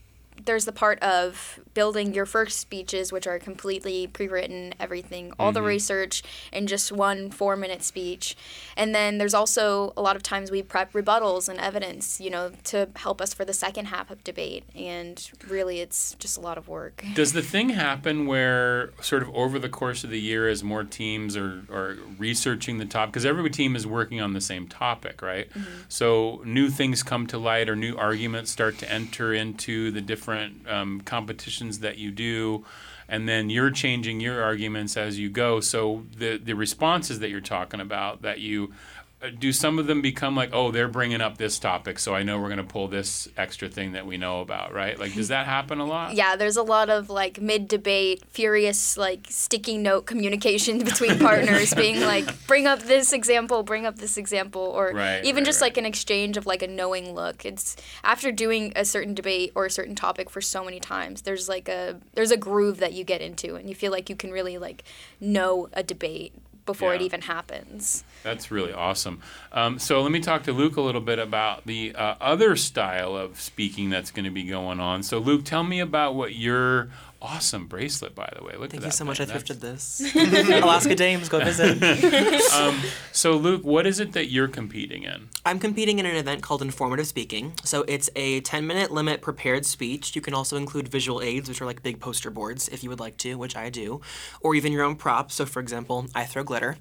there's the part of building your first speeches, which are completely pre-written, everything, all the research in just one 4-minute speech. And then there's also a lot of times we prep rebuttals and evidence, to help us for the second half of debate. And really, it's just a lot of work. Does the thing happen where sort of over the course of the year as more teams are researching the topic, because every team is working on the same topic, right? So new things come to light or new arguments start to enter into the different competitions that you do, and then you're changing your arguments as you go. So the responses that you're talking about, that you do, some of them become like, oh, they're bringing up this topic, so I know we're going to pull this extra thing that we know about, right? Like, does that happen a lot? Yeah, there's a lot of like mid-debate, furious like sticky note communication between partners, being like, bring up this example, or even just like an exchange of like a knowing look. It's after doing a certain debate or a certain topic for so many times, there's a groove that you get into, and you feel like you can really like know a debate before it even happens. That's really awesome. So let me talk to Luke a little bit about the other style of speaking that's going to be going on. So Luke, tell me about what your awesome bracelet, by the way. Look at that. Thank you so much. I thrifted this. Alaska Dames, go visit. So Luke, what is it that you're competing in? I'm competing in an event called Informative Speaking. So it's a 10-minute limit prepared speech. You can also include visual aids, which are like big poster boards, if you would like to, which I do, or even your own props. So for example, I throw glitter.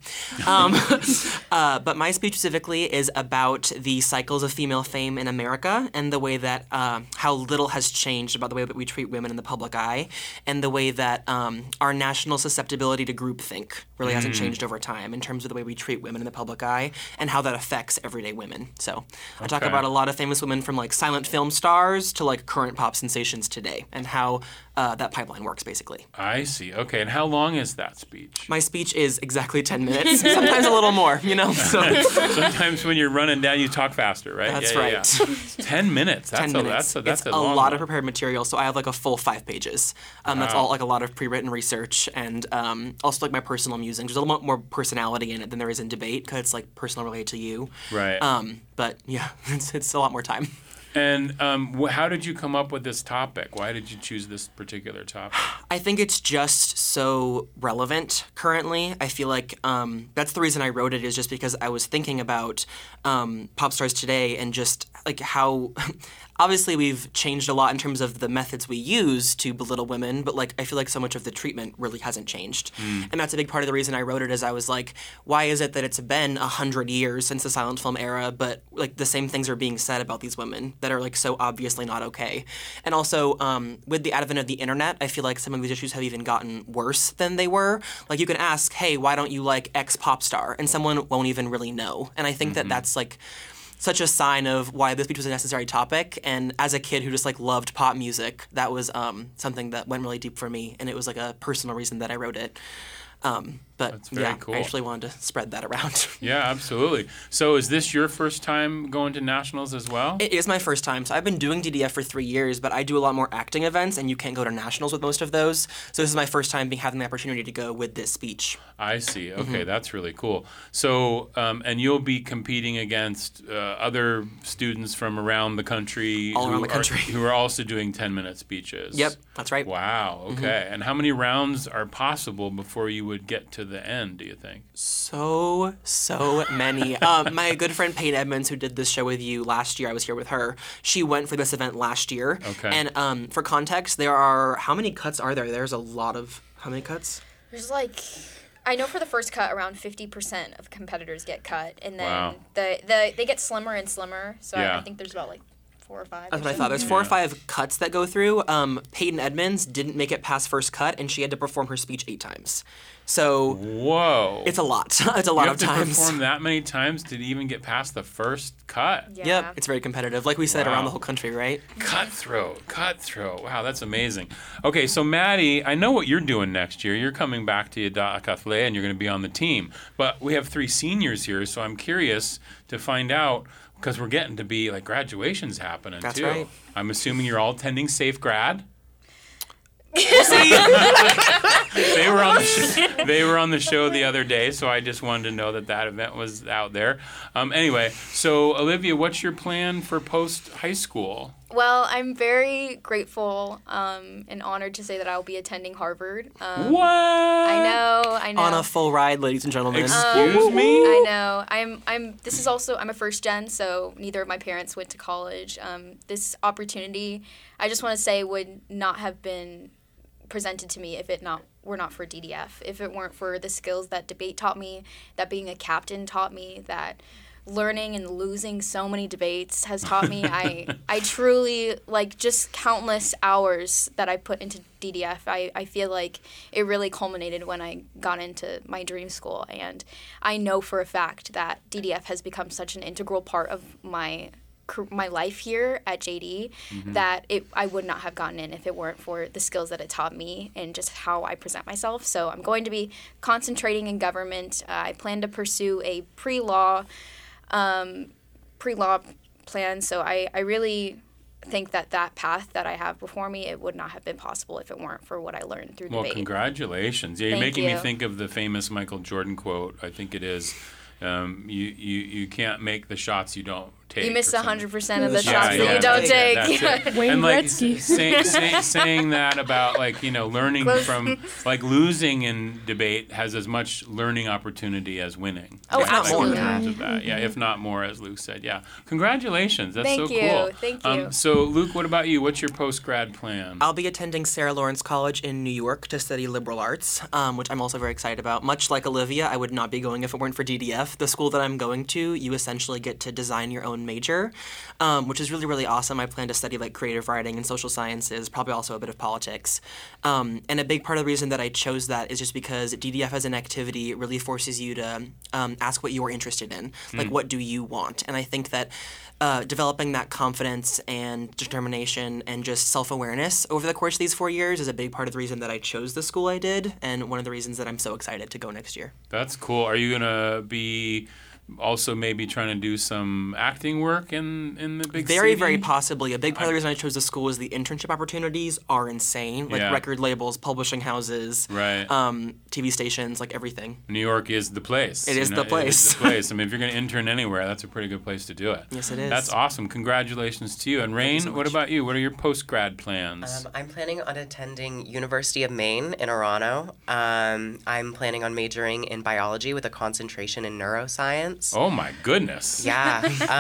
But my speech specifically is about the cycles of female fame in America and the way that how little has changed about the way that we treat women in the public eye, and the way that our national susceptibility to groupthink really hasn't changed over time in terms of the way we treat women in the public eye and how that affects everyday women. So I talk about a lot of famous women from like silent film stars to like current pop sensations today and how that pipeline works, basically. I see. Okay, and how long is that speech? My speech is exactly 10 minutes, sometimes a little more, So. Sometimes when you're running down, you talk faster, right? That's right. Yeah. 10 minutes. That's 10 minutes. That's a long lot one. of prepared material, so I have like a full 5 pages. That's all like a lot of pre-written research and also like my personal musings. There's a little more personality in it than there is in debate because it's like personal related to you. Right. But yeah, it's a lot more time. And how did you come up with this topic? Why did you choose this particular topic? I think it's just so relevant currently. I feel like that's the reason I wrote it, is just because I was thinking about pop stars today and just like how obviously we've changed a lot in terms of the methods we use to belittle women, but like I feel like so much of the treatment really hasn't changed. And that's a big part of the reason I wrote it, is I was like, why is it that it's been 100 years since the silent film era, but like the same things are being said about these women that are like so obviously not okay? And also with the advent of the internet, I feel like some of these issues have even gotten worse than they were. Like you can ask, hey, why don't you like X pop star? And someone won't even really know. And I think that that's like such a sign of why this speech was a necessary topic. And as a kid who just like loved pop music, that was something that went really deep for me, and it was like a personal reason that I wrote it. But That's very cool. I actually wanted to spread that around. Yeah, absolutely. So is this your first time going to nationals as well? It is my first time. So I've been doing DDF for 3 years, but I do a lot more acting events, and you can't go to nationals with most of those. So this is my first time having the opportunity to go with this speech. I see. Okay, that's really cool. So, and you'll be competing against other students from around the country. All around the country. Who are also doing 10-minute speeches. Yep, that's right. Wow, okay. And how many rounds are possible before you would get to the end, do you think? So many. My good friend Paige Edmonds, who did this show with you last year, I was here with her, she went for this event last year. Okay. And for context, there are, how many cuts are there? There's a lot of, how many cuts? There's like, I know for the first cut, around 50% of competitors get cut, and then they get slimmer and slimmer. So I think there's about like 4 or 5. That's what I thought. There's 4 or 5 cuts that go through. Peyton Edmonds didn't make it past first cut, and she had to perform her speech 8 times. So whoa, it's a lot. It's a lot of times. You have to perform that many times to even get past the first cut. Yeah. Yep, it's very competitive. Like we said, around the whole country, right? Cutthroat. Wow, that's amazing. Okay, so Maddie, I know what you're doing next year. You're coming back to Yadakathlee, and you're going to be on the team. But we have 3 seniors here, so I'm curious to find out, because we're getting to be like graduations happening too. That's right. I'm assuming you're all attending Safe Grad. We'll see. They were on the show. They were on the show the other day, so I just wanted to know that event was out there. Anyway, so Olivia, what's your plan for post high school? Well, I'm very grateful and honored to say that I'll be attending Harvard. What? I know. On a full ride, ladies and gentlemen. Excuse me? I know. I'm a first gen, so neither of my parents went to college. This opportunity, I just want to say, would not have been presented to me if it were not for DDF. If it weren't for the skills that debate taught me, that being a captain taught me, that learning and losing so many debates has taught me. I truly, just countless hours that I put into DDF, I feel like it really culminated when I got into my dream school. And I know for a fact that DDF has become such an integral part of my life here at JD that I would not have gotten in if it weren't for the skills that it taught me and just how I present myself. So I'm going to be concentrating in government. I plan to pursue a pre-law plan. So I really think that path that I have before me, it would not have been possible if it weren't for what I learned through debate. Well, congratulations. Yeah, you're Thank making you. me think of the famous Michael Jordan quote. I think it is, you can't make the shots you don't take. You miss 100% of the Yeah, shots that yeah, you don't that's take. it. Wayne And Gretzky. saying that about learning from losing in debate has as much learning opportunity as winning. Oh, Right? absolutely. In terms of that, yeah, if not more, as Luke said. Yeah, congratulations. That's Thank so you. cool. Thank you. So Luke, what about you? What's your post grad plan? I'll be attending Sarah Lawrence College in New York to study liberal arts, which I'm also very excited about. Much like Olivia, I would not be going if it weren't for DDF. The school that I'm going to, you essentially get to design your own major, which is really, really awesome. I plan to study creative writing and social sciences, probably also a bit of politics. And a big part of the reason that I chose that is just because DDF as an activity really forces you to ask what you are interested in. What do you want? And I think that developing that confidence and determination and just self-awareness over the course of these 4 years is a big part of the reason that I chose the school I did, and one of the reasons that I'm so excited to go next year. That's cool. Are you gonna be also maybe trying to do some acting work in the big city? Very, very possibly. A big part of the reason I chose the school is the internship opportunities are insane. Record labels, publishing houses, right. TV stations, everything. New York is the place. It is the place. It is the place. I mean, if you're going to intern anywhere, that's a pretty good place to do it. Yes, it is. That's awesome. Congratulations to you. And Rain, what about you? What are your post-grad plans? I'm planning on attending University of Maine in Orano. I'm planning on majoring in biology with a concentration in neuroscience. Oh my goodness. Yeah.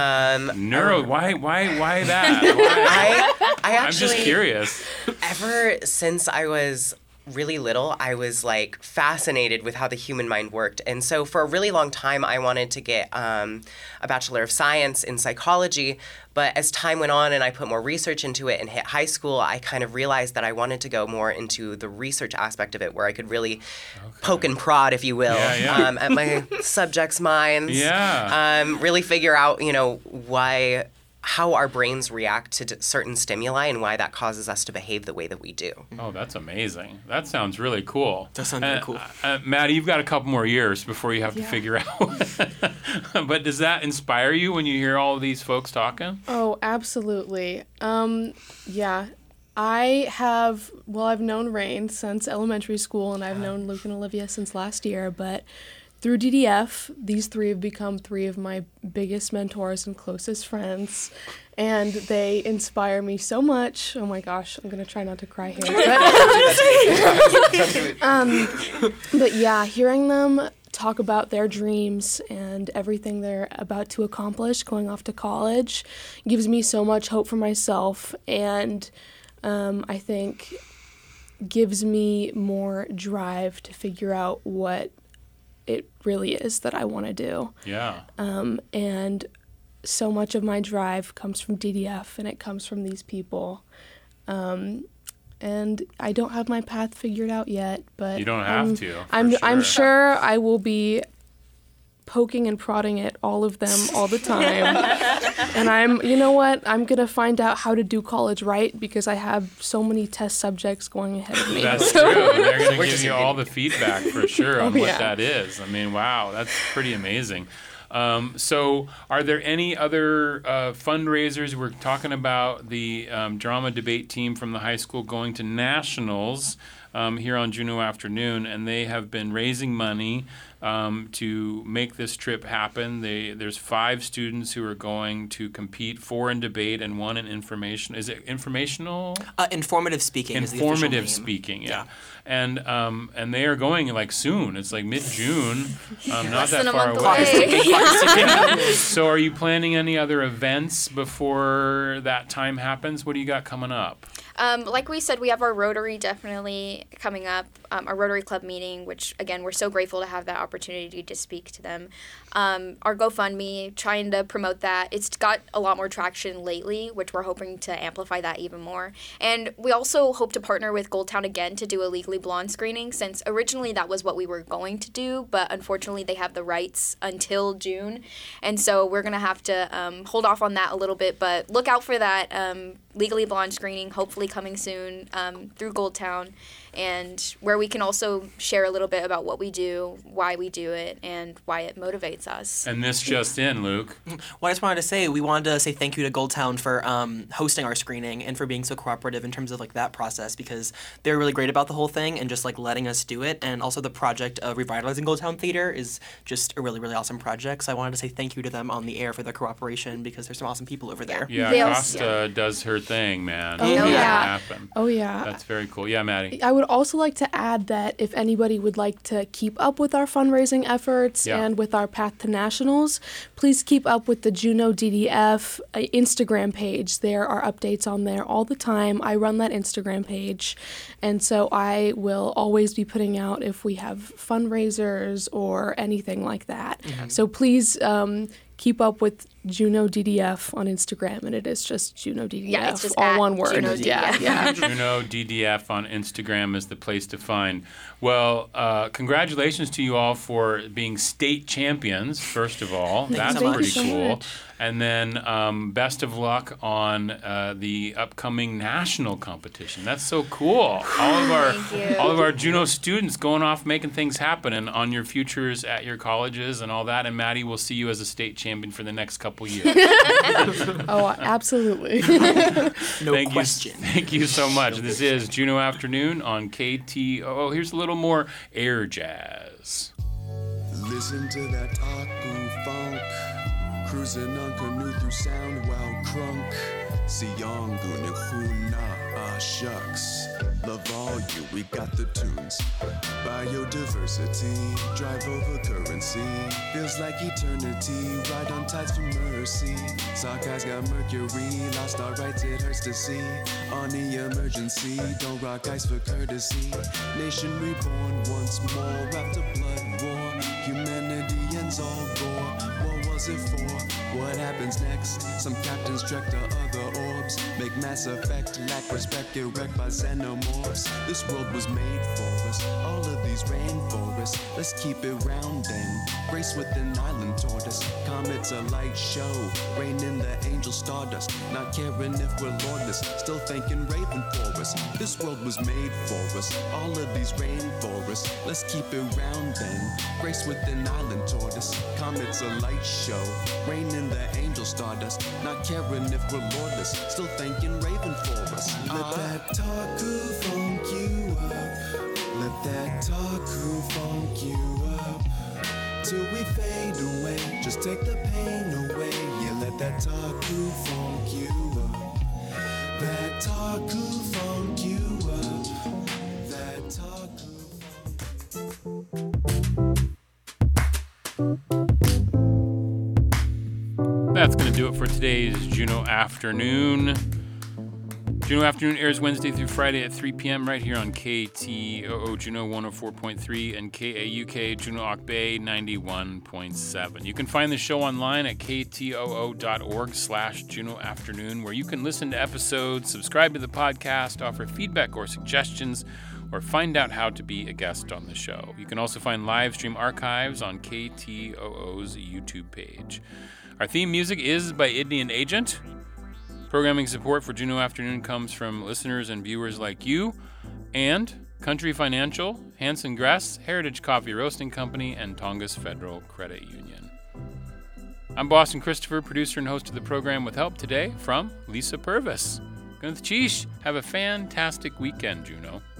Why that? I actually, I'm just curious. Ever since I was really little, I was fascinated with how the human mind worked. And so for a really long time, I wanted to get a Bachelor of Science in psychology. But as time went on and I put more research into it and hit high school, I kind of realized that I wanted to go more into the research aspect of it, where I could really poke and prod, if you will, at my subjects' minds. Yeah. Really figure out, how our brains react to certain stimuli and why that causes us to behave the way that we do. Oh, that's amazing. That sounds really cool. That sounds really cool. Maddie, you've got a couple more years before you have to figure out. But does that inspire you when you hear all of these folks talking? Oh, absolutely. Yeah. I've known Rain since elementary school, and I've known Luke and Olivia since last year, but through DDF, these three have become three of my biggest mentors and closest friends, and they inspire me so much. Oh my gosh, I'm going to try not to cry here. But yeah, hearing them talk about their dreams and everything they're about to accomplish going off to college gives me so much hope for myself, and I think gives me more drive to figure out what it really is that I want to do. Yeah. And so much of my drive comes from DDF, and it comes from these people. And I don't have my path figured out yet, but you don't have to. I'm sure I will be poking and prodding at all of them all the time. And you know what? I'm going to find out how to do college right, because I have so many test subjects going ahead of me. That's true. They're going to give you all the feedback for sure on what yeah. that is. I mean, wow, that's pretty amazing. So are there any other fundraisers? We're talking about the drama debate team from the high school going to nationals. here on Juno Afternoon, and they have been raising money to make this trip happen. There's 5 students who are going to compete, 4 in debate and 1 in information. Is it informational? Informative speaking. Informative is the official name. speaking, yeah. And they are going like soon. It's like mid-June, not that far away. So are you planning any other events before that time happens? What do you got coming up? Like we said, we have our Rotary definitely coming up, our Rotary Club meeting, which, again, we're so grateful to have that opportunity to speak to them. Our GoFundMe, trying to promote that. It's got a lot more traction lately, which we're hoping to amplify that even more. And we also hope to partner with Goldtown again to do a Legally Blonde screening, since originally that was what we were going to do, but unfortunately they have the rights until June. And so we're going to have to hold off on that a little bit, but look out for that Legally Blonde screening, hopefully coming soon through Goldtown, and where we can also share a little bit about what we do, why we do it, and why it motivates us. And this just in, Luke. Well, I just wanted to say, we wanted to say thank you to Goldtown for hosting our screening and for being so cooperative in terms of like that process, because they're really great about the whole thing and just like letting us do it. And also the project of revitalizing Goldtown Theater is just a really, really awesome project. So I wanted to say thank you to them on the air for their cooperation, because there's some awesome people over there. Yeah, Costa does her thing, man. Oh, Make it yeah. happen. Oh, yeah. That's very cool. Yeah, Maddie. I would also like to add that if anybody would like to keep up with our fundraising efforts and with our Path to Nationals, please keep up with the Juno DDF Instagram page. There are updates on there all the time. I run that Instagram page, and so I will always be putting out if we have fundraisers or anything like that. Mm-hmm. So please keep up with Juno DDF on Instagram, and it is just Juno DDF, Yeah, it's just all at one word. Juno DDF. Yeah. Juno DDF on Instagram is the place to find. Well, congratulations to you all for being state champions, first of all. That's pretty cool. And then best of luck on the upcoming national competition. That's so cool. All of our Juno students going off making things happen, and on your futures at your colleges and all that. And Maddie, we'll see you as a state champion for the next couple years. Oh, absolutely. No question. Thank you so much. This is Juno Afternoon on KTOO. Here's a little more air jazz. Listen to that Aku funk, cruising on canoe through sound while crunk. Siong Gunakuna, shucks. Love all you, we got the tunes. Biodiversity, drive over currency. Feels like eternity, ride on tides for mercy. Sockeyes got mercury, lost our rights, it hurts to see. On the emergency, don't rock ice for courtesy. Nation reborn once more after blood war. Humanity ends all gore. What was it for? What happens next? Some captains trek to other orbs, make mass effect, lack respect, get wrecked by xenomorphs. This world was made for us, all of these rainforests. Let's keep it round then, grace with an island tortoise. Comets a light show, rain in the angel stardust. Not caring if we're lordless, still thanking Raven for us. This world was made for us, all of these rainforests. Let's keep it round then, grace with an island tortoise. Comets a light show, rain in the angel stardust. Not caring if we're lordless, still thanking Raven for us. Let that Taku funk you up. Let that Taku funk you up. Till we fade away, just take the pain away. Yeah, let that Taku funk you up. That Taku funk you up. That Taku That's going to do it for today's Juno Afternoon. Juno Afternoon airs Wednesday through Friday at 3 p.m. right here on KTOO Juno 104.3 and KAUK Juno Ak Bay 91.7. You can find the show online at ktoo.org/Juno Afternoon, where you can listen to episodes, subscribe to the podcast, offer feedback or suggestions, or find out how to be a guest on the show. You can also find live stream archives on KTOO's YouTube page. Our theme music is by Indian Agent. Programming support for Juno Afternoon comes from listeners and viewers like you, and Country Financial, Hanson Gress, Heritage Coffee Roasting Company, and Tongass Federal Credit Union. I'm Boston Christopher, producer and host of the program, with help today from Lisa Purvis. Gunath Chish, have a fantastic weekend, Juno.